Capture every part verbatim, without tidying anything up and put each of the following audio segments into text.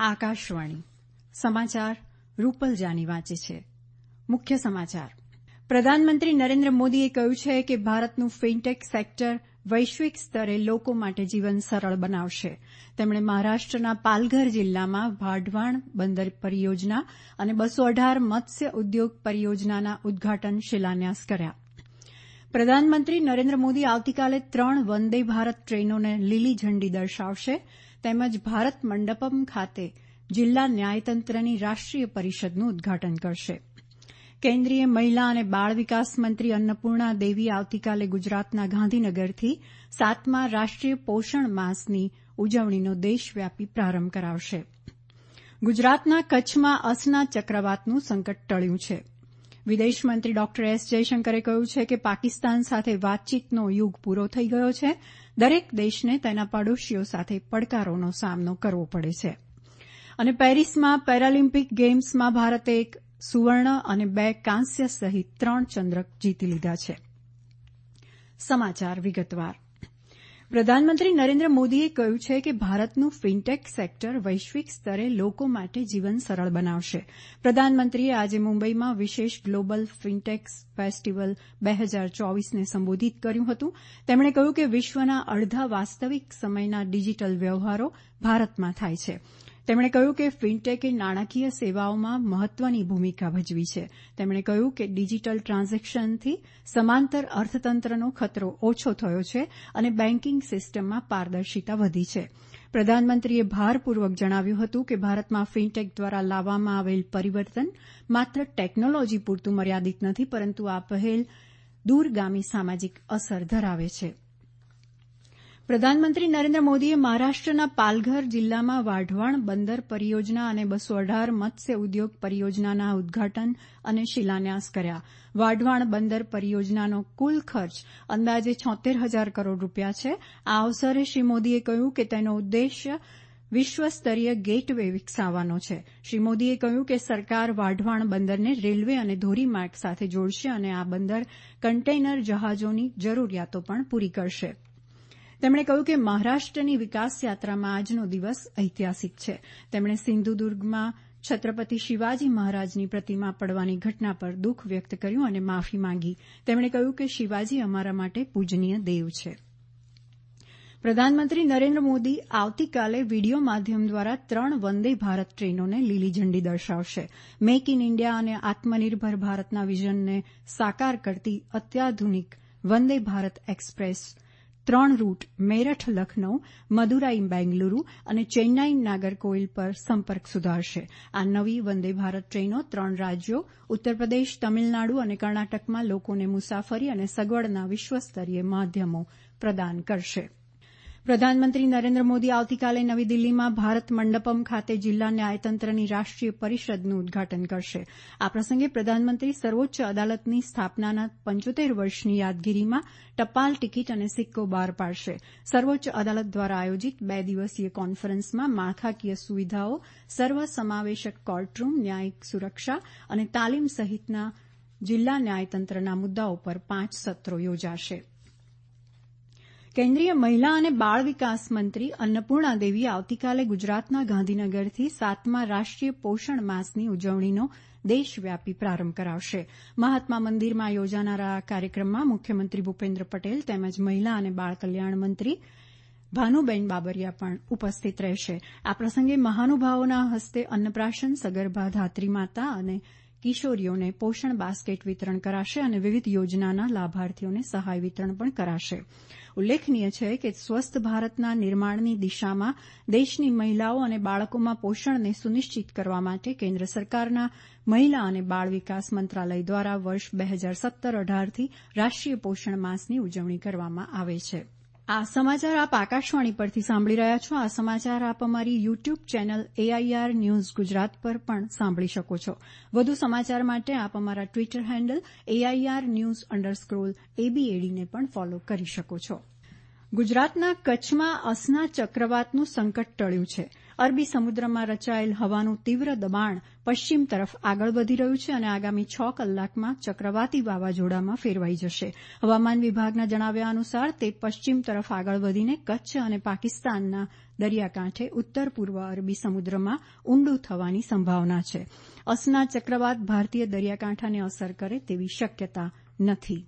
આકાશવાણી સમાચાર રૂપલ જાની વાંચે છે. મુખ્ય સમાચાર. પ્રધાનમંત્રી નરેન્દ્ર મોદીએ કહ્યું છે કે ભારતનું ફિનટેક સેક્ટર વૈશ્વિક સ્તરે લોકો માટે જીવન સરળ બનાવશે. તેમણે મહારાષ્ટ્રના પાલઘર જિલ્લામાં વાઢવાણ બંદર પરિયોજના અને બસો અઢાર મત્સ્ય ઉદ્યોગ પરિયોજનાના ઉદઘાટન શિલાન્યાસ કર્યા. પ્રધાનમંત્રી નરેન્દ્ર મોદી આવતીકાલે ત્રણ વંદે ભારત ટ્રેનોને લીલી ઝંડી દર્શાવશે તેમજ ભારત મંડપમ ખાતે જિલ્લા ન્યાયતંત્રની રાષ્ટ્રીય પરિષદનું ઉદઘાટન કરશે. કેન્દ્રીય મહિલા અને બાળ વિકાસ મંત્રી અન્નપૂર્ણા દેવી આવતીકાલે ગુજરાતના ગાંધીનગરથી સાતમા રાષ્ટ્રીય પોષણ માસની ઉજવણીનો દેશવ્યાપી પ્રારંભ કરાવશે. ગુજરાતના કચ્છમાં અસના ચક્રવાતનું સંકટ ટળ્યું છે. વિદેશમંત્રી ડોક્ટર એસ જયશંકરે કહ્યું છે કે પાકિસ્તાન સાથે વાતચીતનો યુગ પૂરો થઈ ગયો છે. દરેક દેશને તેના પડોશીઓ સાથે પડકારોનો સામનો કરવો પડે છે. અને પેરિસમાં પેરાલિમ્પિક ગેમ્સમાં ભારતે એક સુવર્ણ અને બે કાંસ્ય સહિત ત્રણ ચંદ્રક જીતી લીધા છે. સમાચાર વિગતવાર. પ્રધાનમંત્રી નરેન્દ્ર મોદીએ કહ્યું છે કે ભારતનું ફિનટેક સેક્ટર વૈશ્વિક સ્તરે લોકો માટે જીવન સરળ બનાવશે. પ્રધાનમંત્રીએ આજે મુંબઈમાં વિશેષ ગ્લોબલ ફિનટેક ફેસ્ટિવલ બે હજાર ચોવીસને સંબોધિત કર્યું હતું. તેમણે કહ્યું કે વિશ્વના અડધા વાસ્તવિક સમયના ડિજીટલ વ્યવહારો ભારતમાં થાય છે. તેમણે કહ્યું કે ફિનટેકે નાણાકીય સેવાઓમાં મહત્વની ભૂમિકા ભજવી છે. તેમણે કહ્યું કે ડિજીટલ ટ્રાન્ઝેક્શનથી સમાંતર અર્થતંત્રનો ખતરો ઓછો થયો છે અને બેન્કિંગ સિસ્ટમમાં પારદર્શિતા વધી છે. પ્રધાનમંત્રીએ ભારપૂર્વક જણાવ્યું હતું કે ભારતમાં ફિનટેક દ્વારા લાવવામાં આવેલ પરિવર્તન માત્ર ટેકનોલોજી પૂરતું મર્યાદિત નથી, પરંતુ આ પહેલ દૂરગામી સામાજિક અસર ધરાવે છે. પ્રધાનમંત્રી નરેન્દ્ર મોદીએ મહારાષ્ટ્રના પાલઘર જિલ્લામાં વાઢવાણ બંદર પરિયોજના અને બસો અઢાર મત્સ્ય ઉદ્યોગ પરિયોજનાના ઉદઘાટન અને શિલાન્યાસ કર્યા. વાઢવાણ બંદર પરિયોજનાનો કુલ ખર્ચ અંદાજે છોત્તેર હજાર કરોડ રૂપિયા છે. આ અવસરે શ્રી મોદીએ કહ્યું કે તેનો ઉદ્દેશ્ય વિશ્વસ્તરીય ગેટ વે વિકસાવવાનો છે. શ્રી મોદીએ કહ્યું કે સરકાર વાઢવાણ બંદરને રેલવે અને ધોરીમાર્ગ સાથે જોડશે અને આ બંદર કન્ટેનર જહાજોની જરૂરિયાતો પણ પૂરી કરશે. તેમણે કહ્યું કે મહારાષ્ટ્રની વિકાસ યાત્રામાં આજનો દિવસ ઐતિહાસિક છે. તેમણે સિંધુદુર્ગમાં છત્રપતિ શિવાજી મહારાજની પ્રતિમા પડવાની ઘટના પર દુઃખ વ્યક્ત કર્યું અને માફી માંગી. તેમણે કહ્યું કે શિવાજી અમારા માટે પૂજનીય દેવ છે. પ્રધાનમંત્રી નરેન્દ્ર મોદી આવતીકાલે વીડિયો માધ્યમ દ્વારા ત્રણ વંદે ભારત ટ્રેનોને લીલી ઝંડી દર્શાવશે. મેક ઇન ઇન્ડિયા અને આત્મનિર્ભર ભારતના વિઝનને સાકાર કરતી અત્યાધુનિક વંદે ભારત એક્સપ્રેસ ત્રણ રૂટ મેરઠ લખનૌ, મદુરાઈ બેંગલુરુ અને ચેન્નાઈ નાગરકોઇલ પર સંપર્ક સુધારશે. આ નવી વંદે ભારત ટ્રેનો ત્રણ રાજ્યો ઉત્તરપ્રદેશ, તમિલનાડુ અને કર્ણાટકમાં લોકોને મુસાફરી અને સગવડના વિશ્વસ્તરીય માધ્યમો પ્રદાન કરશે. પ્રધાનમંત્રી નરેન્દ્ર મોદી આવતીકાલે નવી દિલ્હીમાં ભારત મંડપમ ખાતે જિલ્લા ન્યાયતંત્રની રાષ્ટ્રીય પરિષદનું ઉદઘાટન કરશે. આ પ્રસંગે પ્રધાનમંત્રી સર્વોચ્ચ અદાલતની સ્થાપનાના પંચોતેર વર્ષની યાદગીરીમાં ટપાલ ટિકિટ અને સિક્કો બહાર પાડશે. સર્વોચ્ચ અદાલત દ્વારા આયોજિત બે દિવસીય કોન્ફરન્સમાં માળખાકીય સુવિધાઓ, સર્વસમાવેશક કોર્ટરૂમ, ન્યાયિક સુરક્ષા અને તાલીમ સહિતના જિલ્લા ન્યાયતંત્રના મુદ્દાઓ પર પાંચ સત્રો યોજાશે. કેન્દ્રીય મહિલા અને બાળ વિકાસ મંત્રી અન્નપૂર્ણા દેવી આવતીકાલે ગુજરાતના ગાંધીનગરથી સાતમા રાષ્ટ્રીય પોષણ માસની ઉજવણીનો દેશવ્યાપી પ્રારંભ કરાવશે. મહાત્મા મંદિરમાં યોજાનારા આ કાર્યક્રમમાં મુખ્યમંત્રી ભૂપેન્દ્ર પટેલ તેમજ મહિલા અને બાળ કલ્યાણ મંત્રી ભાનુબેન બાબરિયા પણ ઉપસ્થિત રહેશે. આ પ્રસંગે મહાનુભાવોના હસ્તે અન્નપ્રાશન, સગર્ભા ધાત્રી માતા અને કિશોરીઓને પોષણ બાસ્કેટ વિતરણ કરાશે અને વિવિધ યોજનાના લાભાર્થીઓને સહાય વિતરણ પણ કરાશે. ઉલ્લેખનીય છે કે સ્વસ્થ ભારતના નિર્માણની દિશામાં દેશની મહિલાઓ અને બાળકોમાં પોષણને સુનિશ્ચિત કરવા માટે કેન્દ્ર સરકારના મહિલા અને બાળ વિકાસ મંત્રાલય દ્વારા વર્ષ બે હજાર સત્તર અઢારથી રાષ્ટ્રીય પોષણ માસની ઉજવણી કરવામાં આવે છે. આ સમાચાર આપ આકાશવાણી પરથી સાંભળી રહ્યા છો. આ સમાચાર આપ અમારી YouTube channel AIR news Gujarat પર પણ સાંભળી શકો છો. વધુ સમાચાર માટે આપ અમારા Twitter handle AIR news underscore એબીએડીને પણ ફોલો કરી શકો છો. ગુજરાતના કચ્છમાં અસના ચક્રવાતનું સંકટ ટળ્યું છે. અરબી સમુદ્રમાં રચાયેલ હવાનું તીવ્ર દબાણ પશ્ચિમ તરફ આગળ વધી રહ્યું છે અને આગામી છ કલાકમાં ચક્રવાતી વાવાઝોડામાં ફેરવાઈ જશે. હવામાન વિભાગના જણાવ્યા અનુસાર તે પશ્ચિમ તરફ આગળ વધીને કચ્છ અને પાકિસ્તાનના દરિયાકાંઠે ઉત્તર પૂર્વ અરબી સમુદ્રમાં ઊંડું થવાની સંભાવના છે. અસના ચક્રવાત ભારતીય દરિયાકાંઠાને અસર કરે તેવી શક્યતા નથી.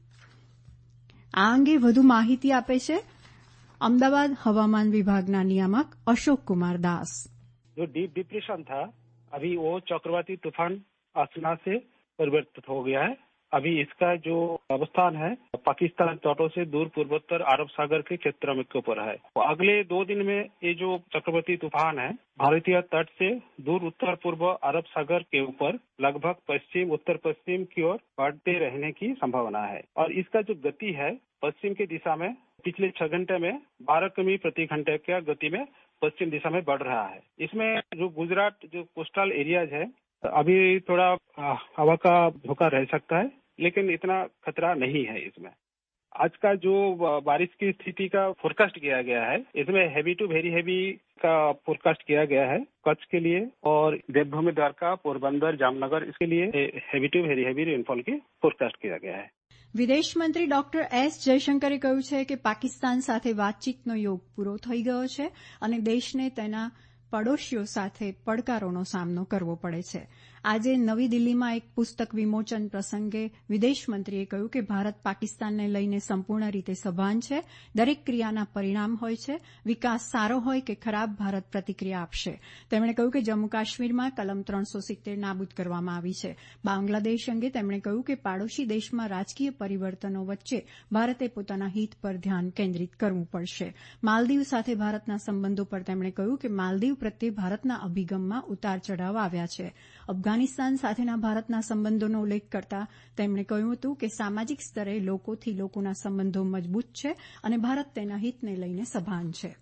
આ અંગે વધુ માહિતી આપે છે अहमदाबाद हवामान विभाग ना नियामक अशोक कुमार दास. जो डीप डिप्रेशन था अभी वो चक्रवाती तूफान असना से परिवर्तित हो गया है. अभी इसका जो अवस्थान है पाकिस्तान तटों से दूर पूर्वोत्तर अरब सागर के क्षेत्र में के ऊपर है. तो अगले दो दिन में ये जो चक्रवाती तूफान है भारतीय तट से दूर उत्तर पूर्व अरब सागर के ऊपर लगभग पश्चिम उत्तर पश्चिम की ओर बढ़ते रहने की संभावना है. और इसका जो गति है पश्चिम की दिशा में पिछले छह घंटे में बारह किमी प्रति घंटे की गति में पश्चिम दिशा में बढ़ रहा है. इसमें जो गुजरात जो कोस्टल एरियाज है अभी थोड़ा हवा का झोंका रह सकता है लेकिन इतना खतरा नहीं है. इसमें आज का जो बारिश की स्थिति का फोरकास्ट किया गया है इसमें हैवी टू वेरी हैवी का फोरकास्ट किया गया है कच्छ के लिए और देवभूमि द्वारका पोरबंदर जामनगर इसके लिए heavy to very heavy rainfall की फोरकास्ट किया गया है. વિદેશ મંત્રી ડોક્ટર એસ જયશંકરે કહ્યું છે કે પાકિસ્તાન સાથે વાતચીતનો યોગ પૂરો થઈ ગયો છે અને દેશને તેના પડોશીઓ સાથે પડકારોનો સામનો કરવો પડે છે. આજે નવી દિલ્હીમાં એક પુસ્તક વિમોચન પ્રસંગે વિદેશમંત્રીએ કહ્યું કે ભારત પાકિસ્તાનને લઈને સંપૂર્ણ રીતે સભાન છે. દરેક ક્રિયાના પરિણામ હોય છે. વિકાસ સારો હોય કે ખરાબ ભારત પ્રતિક્રિયા આપશે. તેમણે કહ્યું કે જમ્મુ કાશ્મીરમાં કલમ ત્રણસો સિત્તેર નાબૂદ કરવામાં આવી છે. બાંગ્લાદેશ અંગે તેમણે કહ્યું કે પાડોશી દેશમાં રાજકીય પરિવર્તનો વચ્ચે ભારતે પોતાના હિત પર ધ્યાન કેન્દ્રિત કરવું પડશે. માલદીવ સાથે ભારતના સંબંધો પર તેમણે કહ્યું કે માલદીવ પ્રત્યે ભારતના અભિગમમાં ઉતાર ચઢાવ આવ્યા છે. અફઘાનિસ્તાન સાથેના ભારતના સંબંધોનો ઉલ્લેખ કરતા તેમણે કહ્યું હતું કે સામાજિક સ્તરે લોકોથી લોકોના સંબંધો મજબૂત છે અને ભારત તેના હિતને લઈને સભાન છે.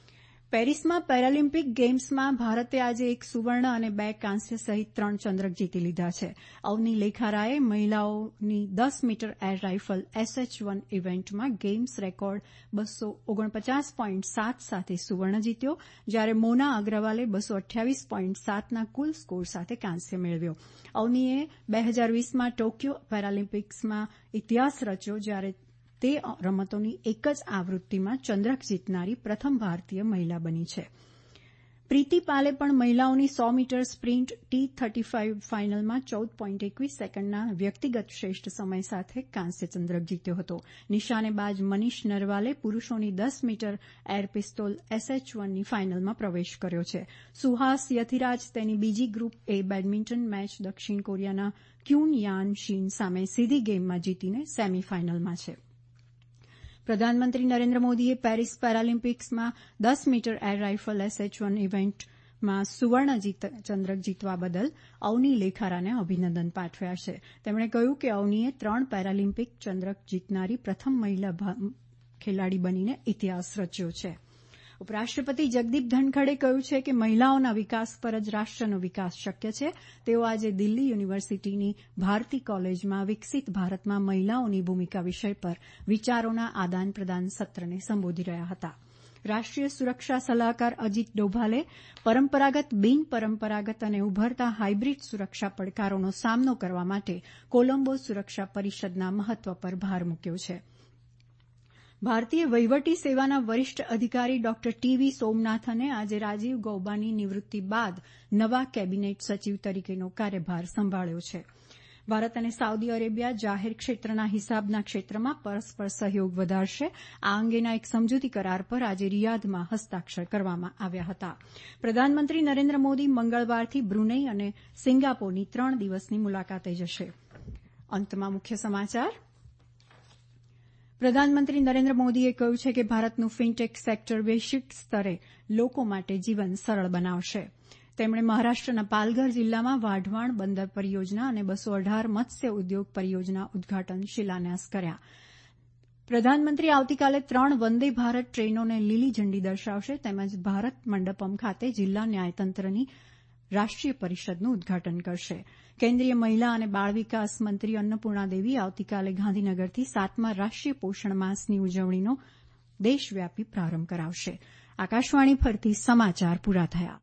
પેરિસમાં પેરાલિમ્પિક ગેમ્સમાં ભારતે આજે એક સુવર્ણ અને બે કાંસ્ય સહિત ત્રણ ચંદ્રક જીતી લીધા છે. અવની લેખારાએ મહિલાઓની દસ metre air rifle SH one ઇવેન્ટમાં ગેમ્સ રેકોર્ડ બસો ઓગણપચાસ પોઈન્ટ સાત સાથે સુવર્ણ જીત્યો જ્યારે મોના અગ્રવાલે બસો અઠ્યાવીસ પોઈન્ટ સાતના કુલ સ્કોર સાથે કાંસ્ય મેળવ્યો. અવનીએ બે હજાર વીસમાં ટોક્યો પેરાલિમ્પિક્સમાં ઇતિહાસ રચ્યો જ્યારે તે રમતોની એક જ આવૃત્તિમાં ચંદ્રક જીતનારી પ્રથમ ભારતીય મહિલા બની છે. પ્રીતિ પાલે પણ મહિલાઓની સો metre sprint T thirty five ફાઇનલમાં ચૌદ પોઈન્ટ એકવીસ સેકન્ડના વ્યક્તિગત શ્રેષ્ઠ સમય સાથે કાંસ્ય ચંદ્રક જીત્યો હતો. નિશાનેબાજ મનીષ નરવાલે પુરૂષોની દસ મીટર એર પિસ્તોલ એસએચ વનની ફાઇનલમાં પ્રવેશ કર્યો છે. સુહાસ યથિરાજ તેની બીજી ગ્રુપ એ બેડમિન્ટન મેચ દક્ષિણ કોરિયાના ક્યુન યાન શીન સામે સીધી ગેમમાં જીતીને સેમીફાઇનલમાં છે. પ્રધાનમંત્રી નરેન્દ્ર મોદીએ પેરિસ પેરાલિમ્પિક્સમાં દસ metre air rifle SH one ઇવેન્ટમાં સુવર્ણ ચંદ્રક જીતવા બદલ અવની લેખારાને અભિનંદન પાઠવ્યા છે. તેમણે કહ્યું કે અવનીએ ત્રણ પેરાલિમ્પિક ચંદ્રક જીતનારી પ્રથમ મહિલા ખેલાડી બનીને ઇતિહાસ રચ્યો છે. ઉપરાષ્ટ્રપતિ જગદીપ ધનખડે કહ્યું છે કે મહિલાઓના વિકાસ પર જ રાષ્ટ્રનો વિકાસ શક્ય છે. તેઓ આજે દિલ્હી યુનિવર્સિટીની ભારતી કોલેજમાં વિકસિત ભારતમાં મહિલાઓની ભૂમિકા વિષય પર વિચારોના આદાન પ્રદાન સત્રને સંબોધી રહ્યા હતા. રાષ્ટ્રીય સુરક્ષા સલાહકાર અજીત ડોભાલે પરંપરાગત બિન પરંપરાગત અને ઉભરતા હાઇબ્રિડ સુરક્ષા પડકારોનો સામનો કરવા માટે કોલંબો સુરક્ષા પરિષદના મહત્વ પર ભાર મૂક્યો છે. ભારતીય વહીવટી સેવાના વરિષ્ઠ અધિકારી ડોક્ટર ટીવી સોમનાથને આજે રાજીવ ગૌબાની નિવૃત્તિ બાદ નવા કેબિનેટ સચિવ તરીકેનો કાર્યભાર સંભાળ્યો છે. ભારત અને સાઉદી અરેબિયા જાહેર ક્ષેત્રના હિસાબના ક્ષેત્રમાં પરસ્પર સહયોગ વધારશે. આ અંગેના એક સમજૂતી કરાર પર આજે રિયાધમાં હસ્તાક્ષર કરવામાં આવ્યા હતા. પ્રધાનમંત્રી નરેન્દ્ર મોદી મંગળવારથી બ્રુનેઈ અને સિંગાપોરની ત્રણ દિવસની મુલાકાતે જશે. અંતમાં મુખ્ય સમાચાર. પ્રધાનમંત્રી નરેન્દ્ર મોદીએ કહ્યું છે કે ભારતનું ફિનટેક સેક્ટર વૈશ્વિક સ્તરે લોકો માટે જીવન સરળ બનાવશે. તેમણે મહારાષ્ટ્રના પાલઘર જિલ્લામાં વાઢવાણ બંદર પરિયોજના અને બસો અઢાર મત્સ્ય ઉદ્યોગ પરિયોજના ઉદઘાટન શિલાન્યાસ કર્યા. પ્રધાનમંત્રી આવતીકાલે ત્રણ વંદે ભારત ટ્રેનોને લીલી ઝંડી દર્શાવશે તેમજ ભારત મંડપમ ખાતે જિલ્લા ન્યાયતંત્રની રાષ્ટ્રીય પરિષદનું ઉદઘાટન કરશે. કેન્દ્રીય મહિલા અને બાળ વિકાસ મંત્રી અન્નપૂર્ણા દેવી આવતીકાલે ગાંધીનગરથી સાતમા રાષ્ટ્રીય પોષણ માસની ઉજવણીનો દેશવ્યાપી પ્રારંભ કરાવશે. આકાશવાણી પરથી સમાચાર પૂરા થયા.